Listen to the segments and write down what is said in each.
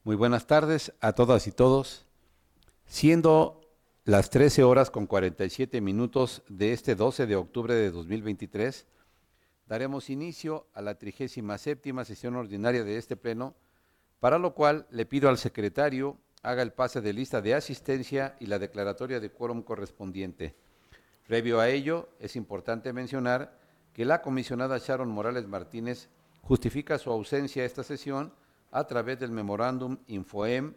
Muy buenas tardes a todas y todos. Siendo las 13 horas con 47 minutos de este 12 de octubre de 2023, daremos inicio a la 37ª sesión ordinaria de este pleno, para lo cual le pido al secretario haga el pase de lista de asistencia y la declaratoria de quórum correspondiente. Previo a ello, es importante mencionar que la comisionada Sharon Morales Martínez justifica su ausencia a esta sesión a través del memorándum Infoem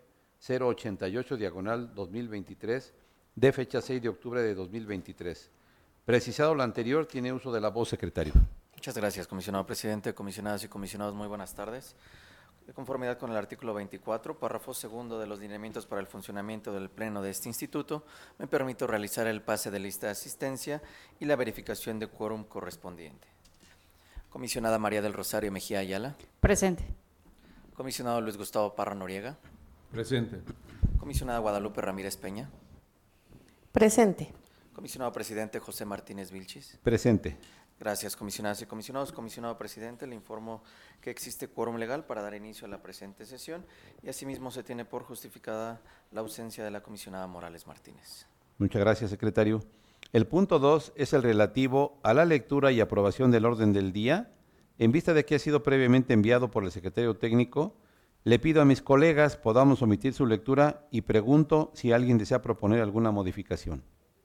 088/2023 de fecha 6 de octubre de 2023. Precisado lo anterior, tiene uso de la voz, secretario. Muchas gracias, comisionado presidente, comisionadas y comisionados, muy buenas tardes. De conformidad con el artículo 24, párrafo segundo de los lineamientos para el funcionamiento del Pleno de este instituto, me permito realizar el pase de lista de asistencia y la verificación de quórum correspondiente. Comisionada María del Rosario Mejía Ayala. Presente. Comisionado Luis Gustavo Parra Noriega. Presente. Comisionada Guadalupe Ramírez Peña. Presente. Comisionado presidente José Martínez Vilchis. Presente. Gracias, comisionadas y comisionados. Comisionado presidente, le informo que existe quórum legal para dar inicio a la presente sesión y asimismo se tiene por justificada la ausencia de la comisionada Morales Martínez. Muchas gracias, secretario. El punto 2 es el relativo a la lectura y aprobación del orden del día. En vista de que ha sido previamente enviado por el secretario técnico, le pido a mis colegas podamos omitir su lectura y pregunto si alguien desea proponer alguna modificación.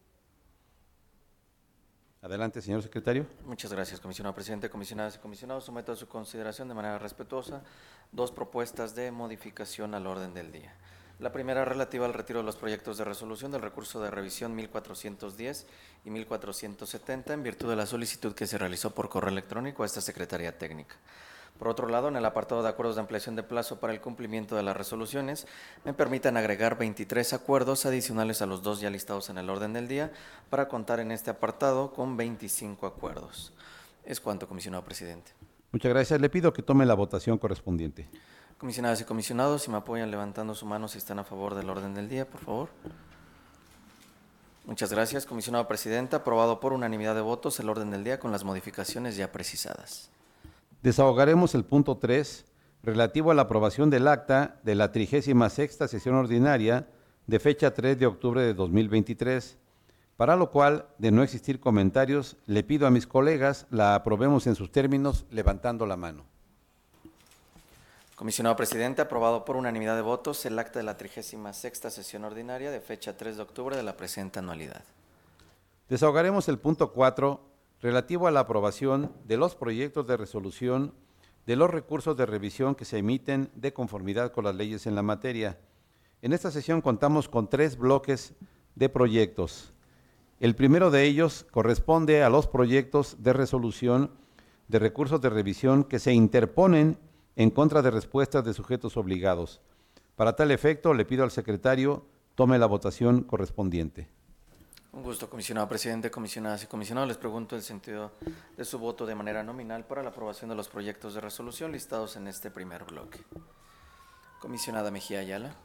Adelante, señor secretario. Muchas gracias, comisionado presidente, comisionadas y comisionados. Someto a su consideración de manera respetuosa dos propuestas de modificación al orden del día. La primera relativa al retiro de los proyectos de resolución del recurso de revisión 1410 y 1470 en virtud de la solicitud que se realizó por correo electrónico a esta Secretaría Técnica. Por otro lado, en el apartado de acuerdos de ampliación de plazo para el cumplimiento de las resoluciones, me permitan agregar 23 acuerdos adicionales a los dos ya listados en el orden del día para contar en este apartado con 25 acuerdos. Es cuanto, comisionado presidente. Muchas gracias. Le pido que tome la votación correspondiente. Comisionadas y comisionados, si me apoyan levantando su mano si están a favor del orden del día, por favor. Muchas gracias, comisionado presidente. Aprobado por unanimidad de votos el orden del día con las modificaciones ya precisadas. Desahogaremos el punto 3, relativo a la aprobación del acta de la 36ª sesión ordinaria de fecha 3 de octubre de 2023, para lo cual, de no existir comentarios, le pido a mis colegas la aprobemos en sus términos levantando la mano. Comisionado presidente, aprobado por unanimidad de votos el acta de la 36ª sesión ordinaria de fecha 3 de octubre de la presente anualidad. Desahogaremos el punto 4, relativo a la aprobación de los proyectos de resolución de los recursos de revisión que se emiten de conformidad con las leyes en la materia. En esta sesión contamos con 3 bloques de proyectos. El primero de ellos corresponde a los proyectos de resolución de recursos de revisión que se interponen en contra de respuestas de sujetos obligados. Para tal efecto, le pido al secretario tome la votación correspondiente. Un gusto, comisionado presidente, comisionadas y comisionados. Les pregunto el sentido de su voto de manera nominal para la aprobación de los proyectos de resolución listados en este primer bloque. Comisionada Mejía Ayala.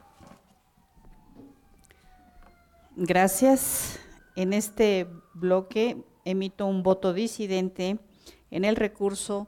Gracias. En este bloque emito un voto disidente en el recurso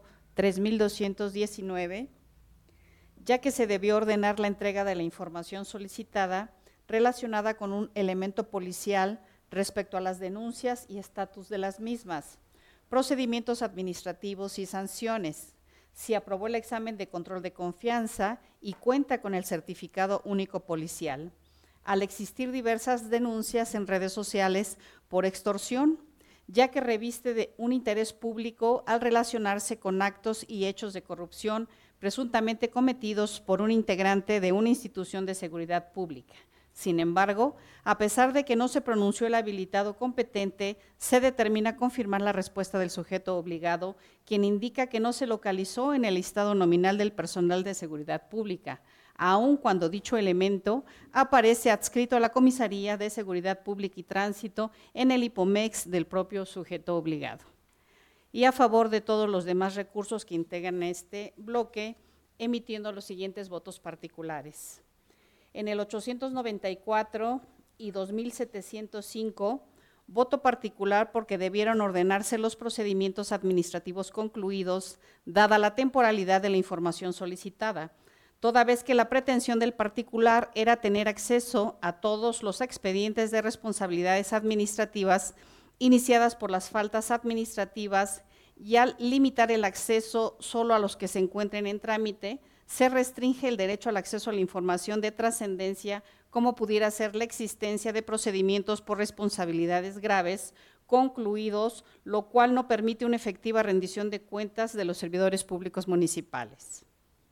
3219, ya que se debió ordenar la entrega de la información solicitada relacionada con un elemento policial respecto a las denuncias y estatus de las mismas, procedimientos administrativos y sanciones. Si aprobó el examen de control de confianza y cuenta con el certificado único policial, al existir diversas denuncias en redes sociales por extorsión, ya que reviste de un interés público al relacionarse con actos y hechos de corrupción presuntamente cometidos por un integrante de una institución de seguridad pública. Sin embargo, a pesar de que no se pronunció el habilitado competente, se determina confirmar la respuesta del sujeto obligado, quien indica que no se localizó en el listado nominal del personal de seguridad pública, aun cuando dicho elemento aparece adscrito a la Comisaría de Seguridad Pública y Tránsito en el IPOMEX del propio sujeto obligado. Y a favor de todos los demás recursos que integran este bloque, emitiendo los siguientes votos particulares. En el 894 y 2705, voto particular porque debieron ordenarse los procedimientos administrativos concluidos, dada la temporalidad de la información solicitada, toda vez que la pretensión del particular era tener acceso a todos los expedientes de responsabilidades administrativas iniciadas por las faltas administrativas, y al limitar el acceso solo a los que se encuentren en trámite, se restringe el derecho al acceso a la información de trascendencia, como pudiera ser la existencia de procedimientos por responsabilidades graves concluidos, lo cual no permite una efectiva rendición de cuentas de los servidores públicos municipales.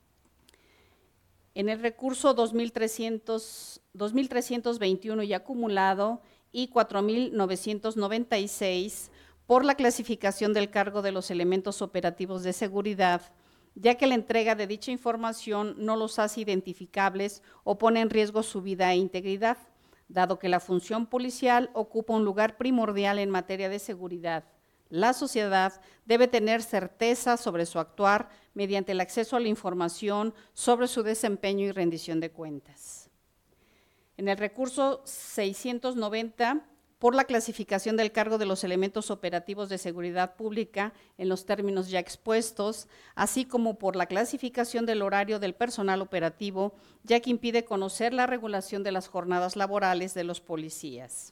En el recurso 2321 y acumulado y 4996, por la clasificación del cargo de los elementos operativos de seguridad, ya que la entrega de dicha información no los hace identificables o pone en riesgo su vida e integridad, dado que la función policial ocupa un lugar primordial en materia de seguridad. La sociedad debe tener certeza sobre su actuar mediante el acceso a la información sobre su desempeño y rendición de cuentas. En el recurso 690, por la clasificación del cargo de los elementos operativos de seguridad pública en los términos ya expuestos, así como por la clasificación del horario del personal operativo, ya que impide conocer la regulación de las jornadas laborales de los policías.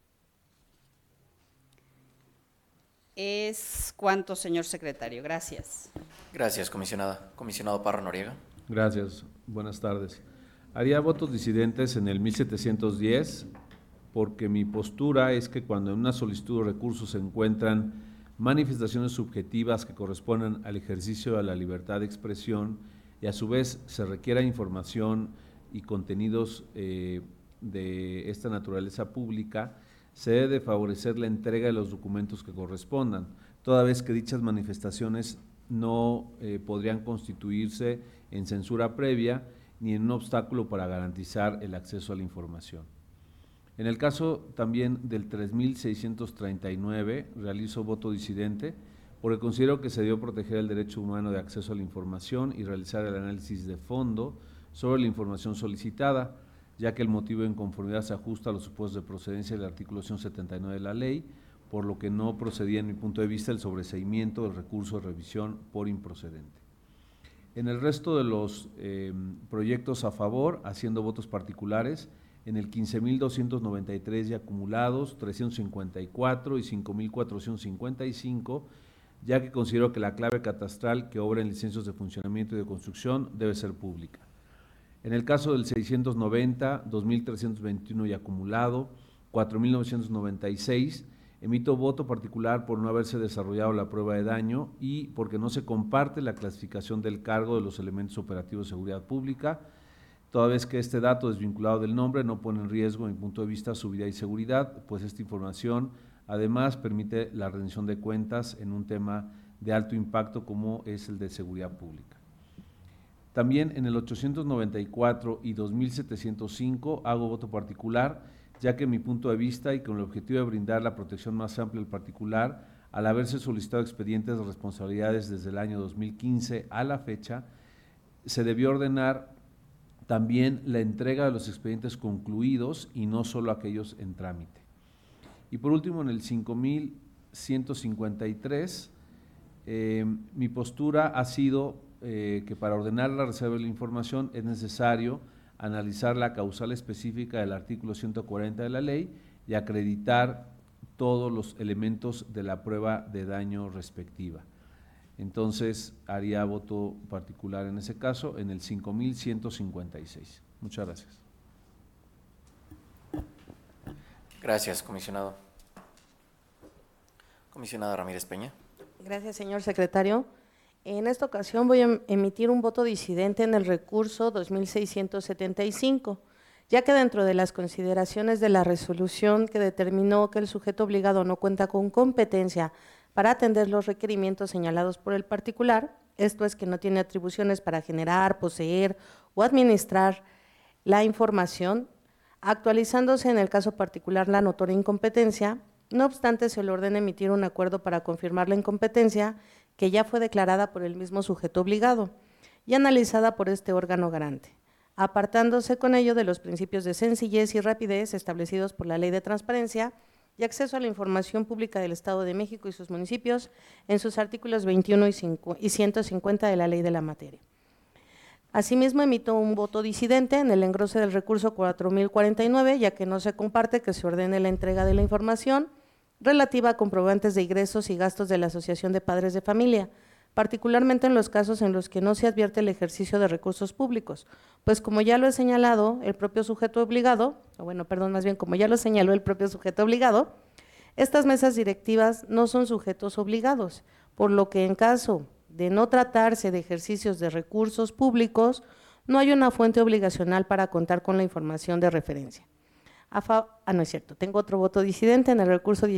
Es cuanto, señor secretario. Gracias. Gracias, comisionada. Comisionado Parra Noriega. Gracias. Buenas tardes. Haría votos disidentes en el 1710, porque mi postura es que cuando en una solicitud de recursos se encuentran manifestaciones subjetivas que corresponden al ejercicio de la libertad de expresión y a su vez se requiera información y contenidos de esta naturaleza pública, se debe favorecer la entrega de los documentos que correspondan, toda vez que dichas manifestaciones no podrían constituirse en censura previa ni en un obstáculo para garantizar el acceso a la información. En el caso también del 3639, realizo voto disidente porque considero que se debió proteger el derecho humano de acceso a la información y realizar el análisis de fondo sobre la información solicitada, ya que el motivo de inconformidad se ajusta a los supuestos de procedencia del artículo 179 de la ley, por lo que no procedía en mi punto de vista el sobreseimiento del recurso de revisión por improcedente. En el resto de los proyectos a favor, haciendo votos particulares, en el 15.293 y acumulados, 354 y 5.455, ya que considero que la clave catastral que obra en licencias de funcionamiento y de construcción debe ser pública. En el caso del 690, 2.321 y acumulado, 4.996, emito voto particular por no haberse desarrollado la prueba de daño y porque no se comparte la clasificación del cargo de los elementos operativos de seguridad pública, toda vez que este dato desvinculado del nombre no pone en riesgo, en mi punto de vista, su vida y seguridad, pues esta información además permite la rendición de cuentas en un tema de alto impacto como es el de seguridad pública. También en el 894 y 2705 hago voto particular, ya que en mi punto de vista y con el objetivo de brindar la protección más amplia al particular, al haberse solicitado expedientes de responsabilidades desde el año 2015 a la fecha, se debió ordenar también la entrega de los expedientes concluidos y no solo aquellos en trámite. Y por último, en el 5153, mi postura ha sido que para ordenar la reserva de la información es necesario analizar la causal específica del artículo 140 de la ley y acreditar todos los elementos de la prueba de daño respectiva. Entonces, haría voto particular en ese caso en el 5156. Muchas gracias. Gracias, comisionado. Comisionada Ramírez Peña. Gracias, señor secretario. En esta ocasión voy a emitir un voto disidente en el recurso 2675, ya que dentro de las consideraciones de la resolución que determinó que el sujeto obligado no cuenta con competencia para atender los requerimientos señalados por el particular, esto es que no tiene atribuciones para generar, poseer o administrar la información, actualizándose en el caso particular la notoria incompetencia, no obstante se le ordena emitir un acuerdo para confirmar la incompetencia que ya fue declarada por el mismo sujeto obligado y analizada por este órgano garante, apartándose con ello de los principios de sencillez y rapidez establecidos por la Ley de Transparencia y Acceso a la Información Pública del Estado de México y sus municipios en sus artículos 21 y 150 de la Ley de la Materia. Asimismo, emito un voto disidente en el engrose del recurso 4049, ya que no se comparte que se ordene la entrega de la información relativa a comprobantes de ingresos y gastos de la Asociación de Padres de Familia, particularmente en los casos en los que no se advierte el ejercicio de recursos públicos, pues como ya lo he señalado el propio sujeto obligado, como ya lo señaló el propio sujeto obligado, estas mesas directivas no son sujetos obligados, por lo que en caso de no tratarse de ejercicios de recursos públicos, no hay una fuente obligacional para contar con la información de referencia. No es cierto, tengo otro voto disidente en el recurso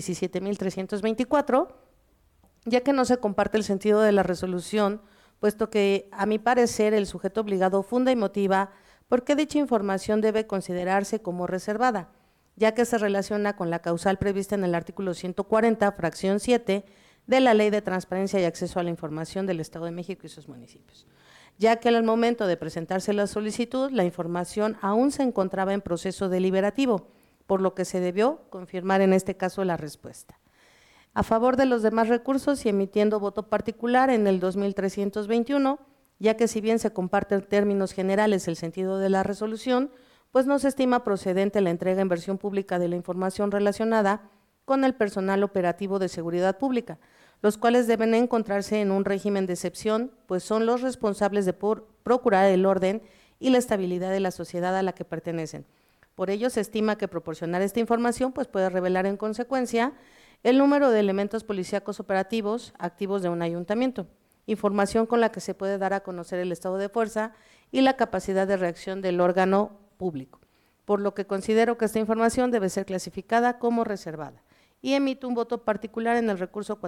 17.324, ya que no se comparte el sentido de la resolución, puesto que, a mi parecer, el sujeto obligado funda y motiva por qué dicha información debe considerarse como reservada, ya que se relaciona con la causal prevista en el artículo 140, fracción 7, de la Ley de Transparencia y Acceso a la Información del Estado de México y sus municipios, ya que al momento de presentarse la solicitud, la información aún se encontraba en proceso deliberativo, por lo que se debió confirmar en este caso la respuesta. A favor de los demás recursos y emitiendo voto particular en el 2321, ya que si bien se comparte en términos generales el sentido de la resolución, pues no se estima procedente la entrega en versión pública de la información relacionada con el personal operativo de seguridad pública, los cuales deben encontrarse en un régimen de excepción, pues son los responsables de procurar el orden y la estabilidad de la sociedad a la que pertenecen. Por ello, se estima que proporcionar esta información pues puede revelar en consecuencia el número de elementos policíacos operativos activos de un ayuntamiento, información con la que se puede dar a conocer el estado de fuerza y la capacidad de reacción del órgano público, por lo que considero que esta información debe ser clasificada como reservada. Y emito un voto particular en el recurso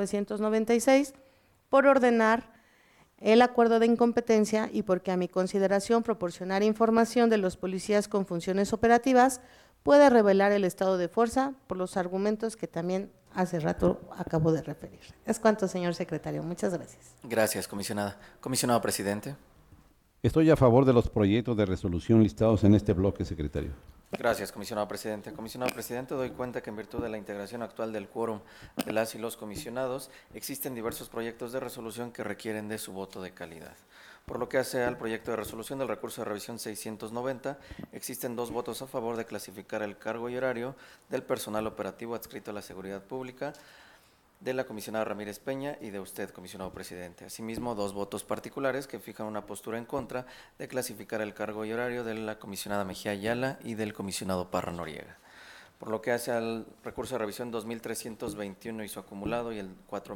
4996 por ordenar el acuerdo de incompetencia y porque a mi consideración proporcionar información de los policías con funciones operativas puede revelar el estado de fuerza por los argumentos que también hace rato acabo de referir. Es cuanto, señor secretario. Muchas gracias. Gracias, comisionada. Comisionado presidente. Estoy a favor de los proyectos de resolución listados en este bloque, secretario. Gracias, comisionado presidente. Comisionado presidente, doy cuenta que en virtud de la integración actual del quórum de las y los comisionados, existen diversos proyectos de resolución que requieren de su voto de calidad. Por lo que hace al proyecto de resolución del recurso de revisión 690, existen 2 votos a favor de clasificar el cargo y horario del personal operativo adscrito a la seguridad pública, de la comisionada Ramírez Peña y de usted, comisionado presidente. Asimismo, 2 votos particulares que fijan una postura en contra de clasificar el cargo y horario de la comisionada Mejía Ayala y del comisionado Parra Noriega. Por lo que hace al recurso de revisión 2321 y su acumulado y el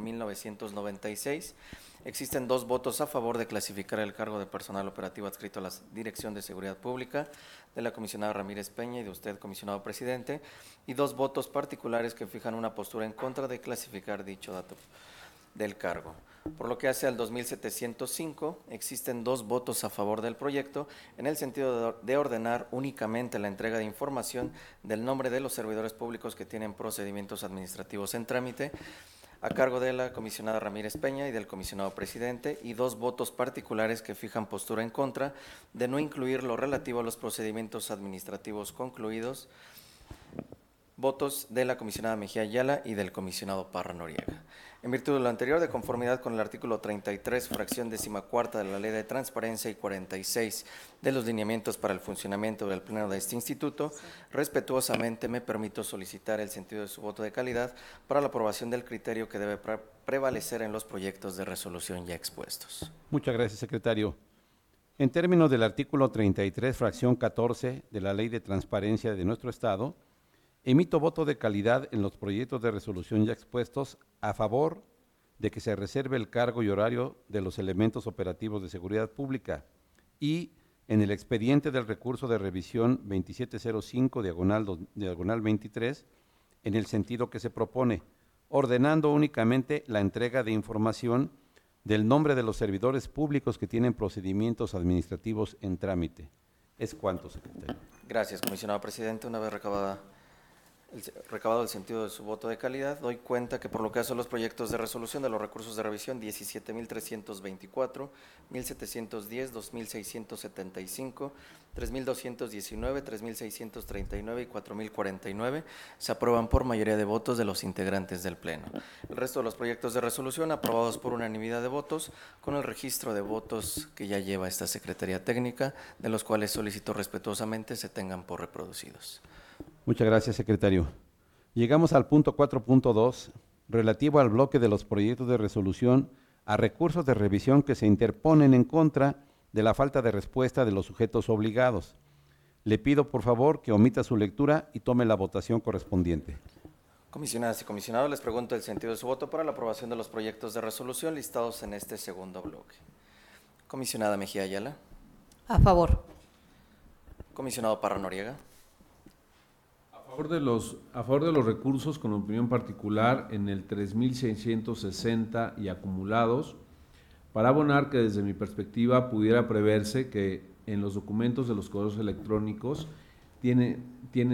4996, existen 2 votos a favor de clasificar el cargo de personal operativo adscrito a la Dirección de Seguridad Pública, de la comisionada Ramírez Peña y de usted, comisionado presidente, y 2 votos particulares que fijan una postura en contra de clasificar dicho dato del cargo. Por lo que hace al 2705, existen 2 votos a favor del proyecto en el sentido de ordenar únicamente la entrega de información del nombre de los servidores públicos que tienen procedimientos administrativos en trámite a cargo de la comisionada Ramírez Peña y del comisionado presidente, y 2 votos particulares que fijan postura en contra de no incluir lo relativo a los procedimientos administrativos concluidos, votos de la comisionada Mejía Ayala y del comisionado Parra Noriega. En virtud de lo anterior, de conformidad con el artículo 33, fracción 14ª de la Ley de Transparencia y 46 de los lineamientos para el funcionamiento del Pleno de este Instituto, respetuosamente me permito solicitar el sentido de su voto de calidad para la aprobación del criterio que debe prevalecer en los proyectos de resolución ya expuestos. Muchas gracias, secretario. En términos del artículo 33, fracción 14 de la Ley de Transparencia de nuestro Estado, emito voto de calidad en los proyectos de resolución ya expuestos a favor de que se reserve el cargo y horario de los elementos operativos de seguridad pública y en el expediente del recurso de revisión 2705, diagonal 23, en el sentido que se propone, ordenando únicamente la entrega de información del nombre de los servidores públicos que tienen procedimientos administrativos en trámite. Es cuanto, secretario. Gracias, comisionado presidente. Una vez recabada Recabado el sentido de su voto de calidad, doy cuenta que por lo que hace a los proyectos de resolución de los recursos de revisión 17.324, 1.710, 2.675, 3.219, 3.639 y 4.049 se aprueban por mayoría de votos de los integrantes del Pleno. El resto de los proyectos de resolución aprobados por unanimidad de votos con el registro de votos que ya lleva esta Secretaría Técnica, de los cuales solicito respetuosamente se tengan por reproducidos. Muchas gracias, secretario. Llegamos al punto 4.2, relativo al bloque de los proyectos de resolución a recursos de revisión que se interponen en contra de la falta de respuesta de los sujetos obligados. Le pido, por favor, que omita su lectura y tome la votación correspondiente. Comisionadas y comisionados, les pregunto el sentido de su voto para la aprobación de los proyectos de resolución listados en este segundo bloque. Comisionada Mejía Ayala. A favor. Comisionado Parra Noriega. A favor de los recursos con opinión particular en el 3.660 y acumulados, para abonar que desde mi perspectiva pudiera preverse que en los documentos de los correos electrónicos tienen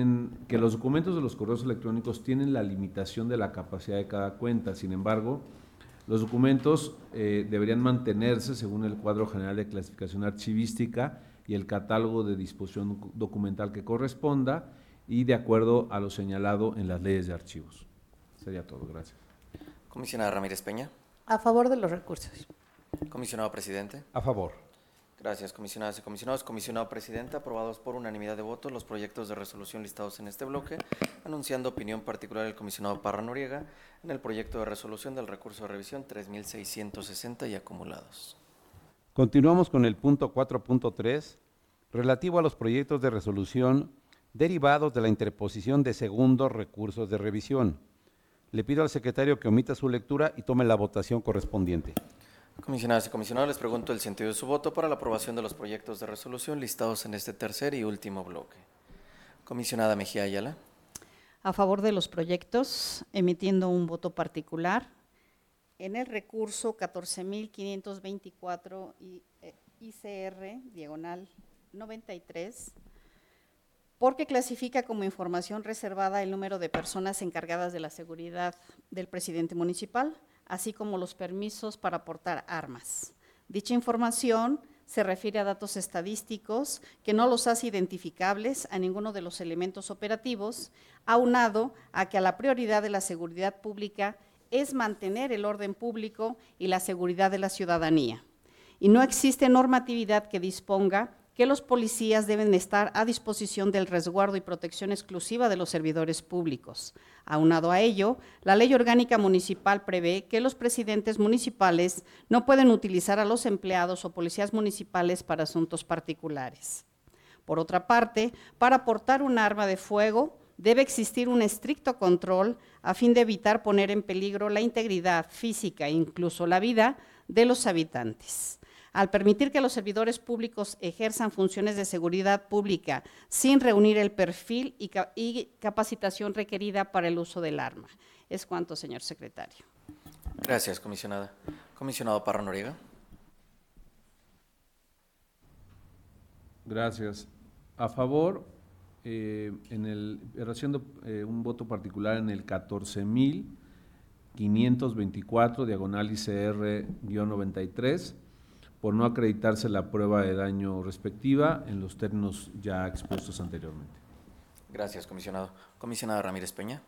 la limitación de la capacidad de cada cuenta. Sin embargo, los documentos deberían mantenerse según el cuadro general de clasificación archivística y el catálogo de disposición documental que corresponda, y de acuerdo a lo señalado en las leyes de archivos. Sería todo, gracias. Comisionada Ramírez Peña. A favor de los recursos. Comisionado Presidente. A favor. Gracias, comisionadas y comisionados. Comisionado Presidente, aprobados por unanimidad de votos los proyectos de resolución listados en este bloque, anunciando opinión particular del comisionado Parra Noriega en el proyecto de resolución del recurso de revisión 3.660 y acumulados. Continuamos con el punto 4.3, relativo a los proyectos de resolución derivados de la interposición de segundos recursos de revisión. Le pido al secretario que omita su lectura y tome la votación correspondiente. Comisionadas y comisionados, les pregunto el sentido de su voto para la aprobación de los proyectos de resolución listados en este tercer y último bloque. Comisionada Mejía Ayala. A favor de los proyectos, emitiendo un voto particular. En el recurso 14.524 ICR, diagonal 93, porque clasifica como información reservada el número de personas encargadas de la seguridad del presidente municipal, así como los permisos para portar armas. Dicha información se refiere a datos estadísticos que no los hace identificables a ninguno de los elementos operativos, aunado a que a la prioridad de la seguridad pública es mantener el orden público y la seguridad de la ciudadanía. Y no existe normatividad que disponga que los policías deben estar a disposición del resguardo y protección exclusiva de los servidores públicos. Aunado a ello, la Ley Orgánica Municipal prevé que los presidentes municipales no pueden utilizar a los empleados o policías municipales para asuntos particulares. Por otra parte, para portar un arma de fuego, debe existir un estricto control a fin de evitar poner en peligro la integridad física e incluso la vida de los habitantes. Al permitir que los servidores públicos ejerzan funciones de seguridad pública sin reunir el perfil y capacitación requerida para el uso del arma. Es cuanto, señor secretario. Gracias, comisionada. Comisionado Parra Noriega. Gracias. A favor, haciendo un voto particular en el 14.524, diagonal ICR-93, por no acreditarse la prueba de daño respectiva en los términos ya expuestos anteriormente. Gracias, comisionado. Comisionada Ramírez Peña.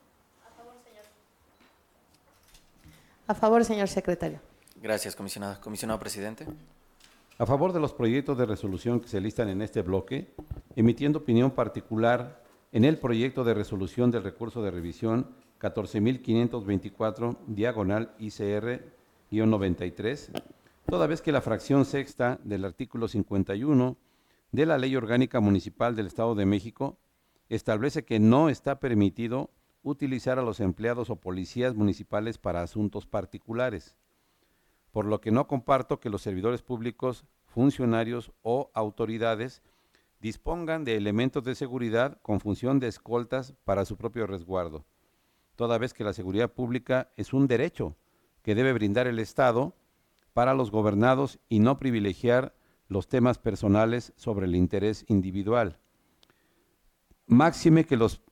A favor, señor secretario. Gracias, comisionada. Comisionado Presidente. A favor de los proyectos de resolución que se listan en este bloque, emitiendo opinión particular en el proyecto de resolución del recurso de revisión 14.524, diagonal ICR-93, toda vez que la fracción sexta del artículo 51 de la Ley Orgánica Municipal del Estado de México establece que no está permitido utilizar a los empleados o policías municipales para asuntos particulares, por lo que no comparto que los servidores públicos, funcionarios o autoridades dispongan de elementos de seguridad con función de escoltas para su propio resguardo, toda vez que la seguridad pública es un derecho que debe brindar el Estado para los gobernados y no privilegiar los temas personales sobre el interés individual. Máxime que los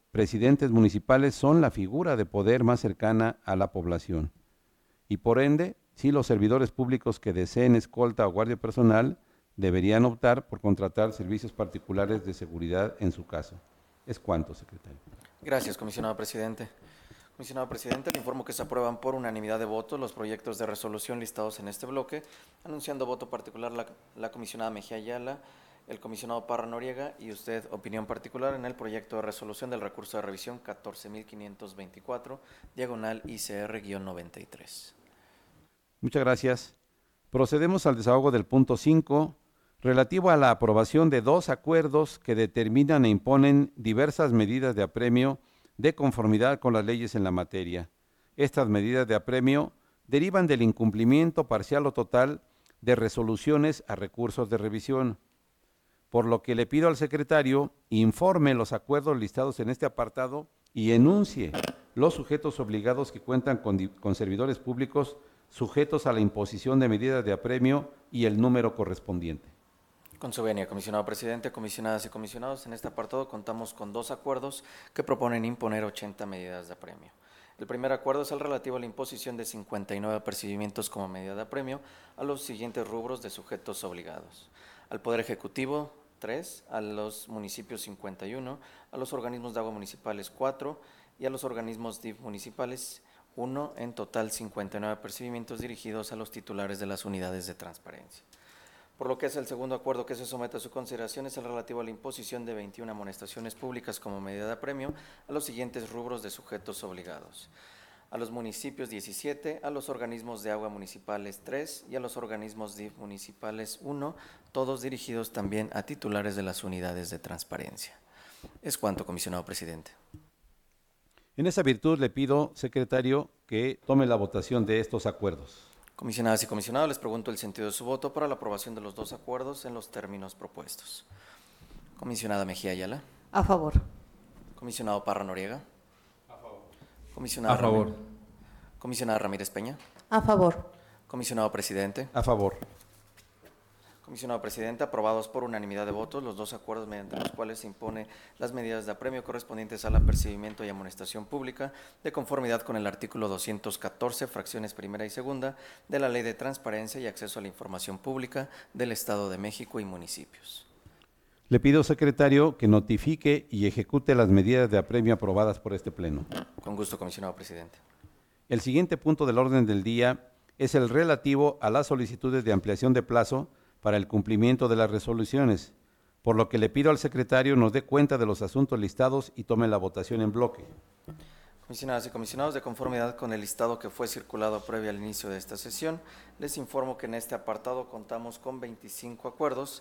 presidentes municipales son la figura de poder más cercana a la población. Y por ende, sí, los servidores públicos que deseen escolta o guardia personal deberían optar por contratar servicios particulares de seguridad en su caso. Es cuanto, secretario. Gracias, comisionado presidente. Comisionado presidente, le informo que se aprueban por unanimidad de votos los proyectos de resolución listados en este bloque, anunciando voto particular la comisionada Mejía Ayala, el comisionado Parra Noriega y usted opinión particular en el proyecto de resolución del recurso de revisión 14.524, diagonal ICR-93. Muchas gracias. Procedemos al desahogo del punto 5, relativo a la aprobación de 2 acuerdos que determinan e imponen diversas medidas de apremio de conformidad con las leyes en la materia. Estas medidas de apremio derivan del incumplimiento parcial o total de resoluciones a recursos de revisión, por lo que le pido al secretario informe los acuerdos listados en este apartado y enuncie los sujetos obligados que cuentan con servidores públicos sujetos a la imposición de medidas de apremio y el número correspondiente. Con su venia, comisionado presidente, comisionadas y comisionados, en este apartado contamos con 2 acuerdos que proponen imponer 80 medidas de apremio. El primer acuerdo es el relativo a la imposición de 59 apercibimientos como medida de apremio a los siguientes rubros de sujetos obligados: al Poder Ejecutivo 3, a los municipios 51, a los organismos de agua municipales 4 y a los organismos DIF municipales 1, en total 59 apercibimientos dirigidos a los titulares de las unidades de transparencia. Por lo que es el segundo acuerdo que se somete a su consideración es el relativo a la imposición de 21 amonestaciones públicas como medida de apremio a los siguientes rubros de sujetos obligados: a los municipios 17, a los organismos de agua municipales 3 y a los organismos DIF municipales 1, todos dirigidos también a titulares de las unidades de transparencia. Es cuanto, comisionado presidente. En esa virtud le pido, secretario, que tome la votación de estos acuerdos. Comisionadas y comisionados, les pregunto el sentido de su voto para la aprobación de los 2 acuerdos en los términos propuestos. Comisionada Mejía Ayala. A favor. Comisionado Parra Noriega. A favor. Comisionada A favor. Comisionada Ramírez Peña. A favor. Comisionado presidente. A favor. Comisionado presidente, aprobados por unanimidad de votos los 2 acuerdos mediante los cuales se impone las medidas de apremio correspondientes al apercibimiento y amonestación pública de conformidad con el artículo 214, fracciones primera y segunda de la Ley de Transparencia y Acceso a la Información Pública del Estado de México y municipios. Le pido, secretario, que notifique y ejecute las medidas de apremio aprobadas por este Pleno. Con gusto, comisionado presidente. El siguiente punto del orden del día es el relativo a las solicitudes de ampliación de plazo para el cumplimiento de las resoluciones, por lo que le pido al secretario nos dé cuenta de los asuntos listados y tome la votación en bloque. Comisionadas y comisionados, de conformidad con el listado que fue circulado previo al inicio de esta sesión, les informo que en este apartado contamos con 25 acuerdos,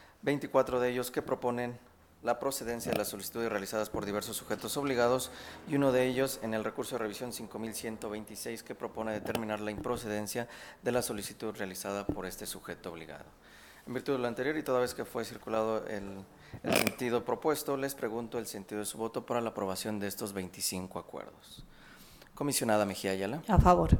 24 de ellos que proponen la procedencia de las solicitudes realizadas por diversos sujetos obligados y uno de ellos en el recurso de revisión 5126 que propone determinar la improcedencia de la solicitud realizada por este sujeto obligado. En virtud de lo anterior y toda vez que fue circulado el sentido propuesto, les pregunto el sentido de su voto para la aprobación de estos 25 acuerdos. Comisionada Mejía Ayala. A favor.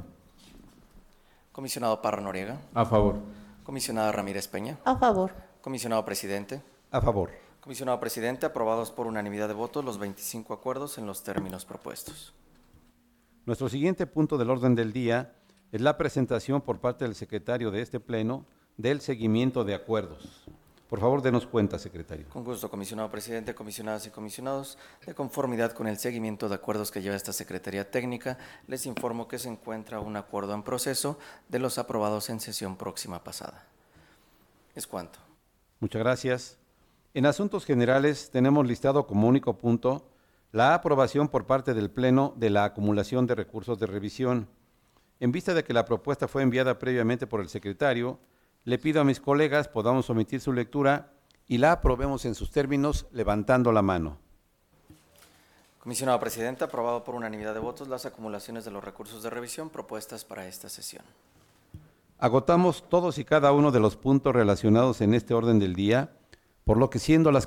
Comisionado Parra Noriega. A favor. Comisionada Ramírez Peña. A favor. Comisionado presidente. A favor. Comisionado presidente, aprobados por unanimidad de votos los 25 acuerdos en los términos propuestos. Nuestro siguiente punto del orden del día es la presentación por parte del secretario de este Pleno del seguimiento de acuerdos. Por favor, denos cuenta, secretario. Con gusto, comisionado presidente, comisionadas y comisionados, de conformidad con el seguimiento de acuerdos que lleva esta Secretaría Técnica, les informo que se encuentra un acuerdo en proceso de los aprobados en sesión próxima pasada. Es cuanto. Muchas gracias. En asuntos generales tenemos listado como único punto la aprobación por parte del Pleno de la acumulación de recursos de revisión. En vista de que la propuesta fue enviada previamente por el secretario, le pido a mis colegas podamos omitir su lectura y la aprobemos en sus términos levantando la mano. Comisionado presidente, aprobado por unanimidad de votos las acumulaciones de los recursos de revisión propuestas para esta sesión. Agotamos todos y cada uno de los puntos relacionados en este orden del día, por lo que siendo las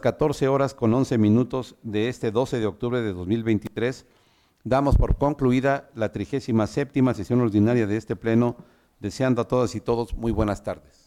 14:11 de este 12 de octubre de 2023, damos por concluida la 37ª sesión ordinaria de este Pleno, deseando a todas y todos muy buenas tardes.